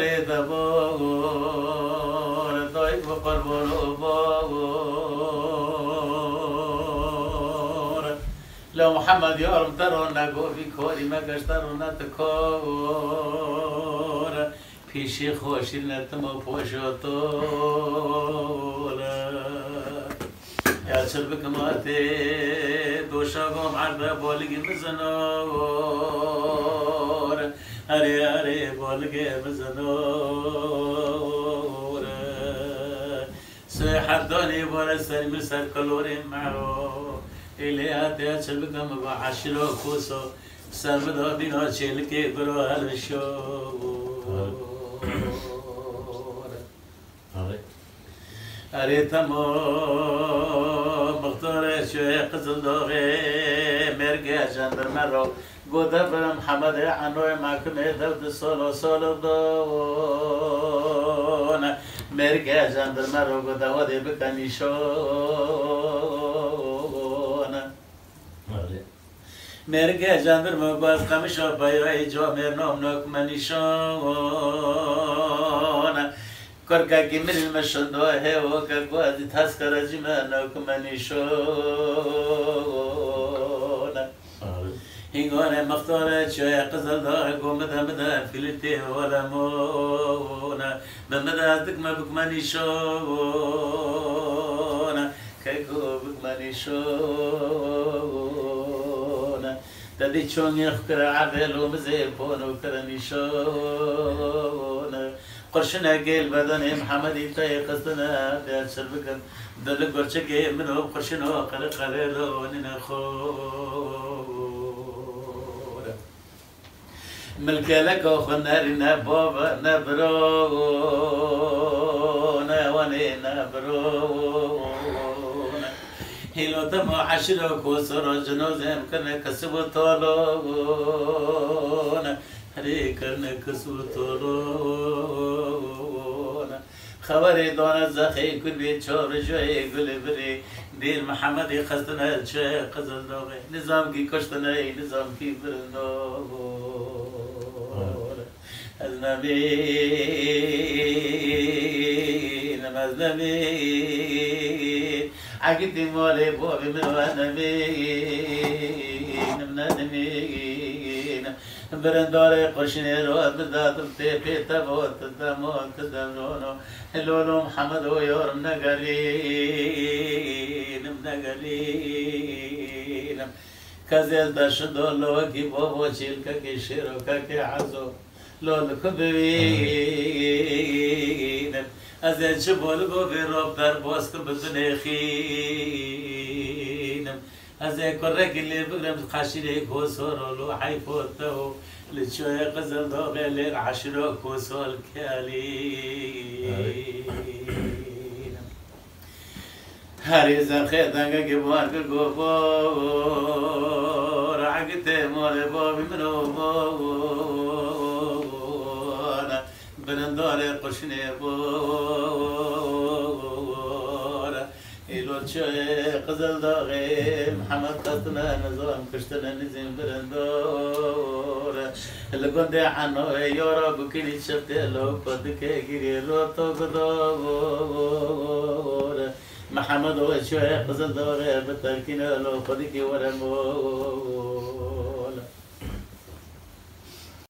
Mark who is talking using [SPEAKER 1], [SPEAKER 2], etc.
[SPEAKER 1] خبری دبار دای و قربان و بار لو محمد یارم ترون نگو بی کاری مگش ترون نتکار پیشی خوشی نتم و پوشتور یا چل بکماتی دوشاگم عربه بالگی بزنور اره اره بالگی بزنور سوی حدانی بار سرمی سر کلوری معو ایلیاتی یا چل بکم با عشر و کوسو سر بدا دینا چلکی برو هر شور اره تمام مختار شوی قزل داغی مرگه جندرمه رو گوده برم محمد عنوی محکمه دود سال دون مرگه جندرمه رو گوده وادی بکنیشون مرگه جندرمه باز قمشا بایرای جامر نام نکمنیشون کرکا کی میل مشندو ہے وہ کرکو از تاس کرجی منو کمنیشون هنگونه مختار چای قزل دار گومد همدا فیلتی ولمون بمد از دک ما بکمنیشون کیکو بکمنیشون تدی چون یخکر عبلو مزیل پونو کرنیشون قرشنا قيل بدني محمدي تاي قصدنا ديال شربكم دلك ورشكي منو قرشنا قريلو نخور ملك لك وخنارنا بابا نبرونا وني نبرونا هيلو تمو عشرك وسر جنوزهم كنا كسبوا طالونا هری کرن کسو تورون خبری دانه زخی کلی چار جای گل بری دیر محمدی خستنه چه قزل داغی نظام کی کشتنه نظام کی برنور از نبین از نبین عقیدی مالی بابی منو نبین نبین برندار قشنه رو بداتم تپی تبوت دموت دمرونو لولو محمد و یارم نگرینم نگرینم کزیل داشت دولو کی بابا چیل که شیرو که عزو لولو که ببینم از این چه بولگو بی رب در باز که بدون خینم از این کرکی لی بگرم خشیری کوسور لو حیفوتو لچوی قزل داغی لیر عشرو کوسول کلیم هری زرخی دنگه که بارک گفار عقیده مال بابی منو بار برندار قشنه بار ایلو چوی قزل داغی محمد قصدنا نظام کشتنا نزیم برندار لگنده عنو یارا بکنی شبته لو پدکه گیری رو تو گدار محمد و چوی قزل داغی بترکینه لو پدکی ورمور